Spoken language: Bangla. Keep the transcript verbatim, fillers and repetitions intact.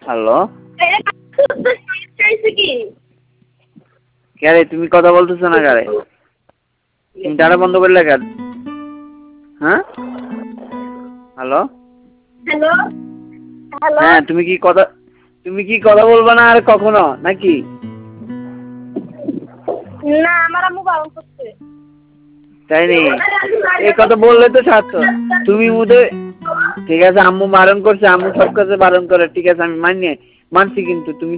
হ্যালো কে রে তুমি কথা বলতেছো না কারে তুমি ডাটা বন্ধ করলে কেন হ্যাঁ হ্যালো হ্যালো হ্যালো হ্যাঁ তুমি কি কথা তুমি কি কথা বলবা না আর কখনো নাকি না আমার আম্মু বারণ করছে তাই নি এই কথা বললে তো ছাড়তো তুমি মুদে ঠিক আছে আম্মু বারণ করছে আম্মু সব কাছে বারণ করে ঠিক আছে আমি মানি মানছি কিন্তু তুমি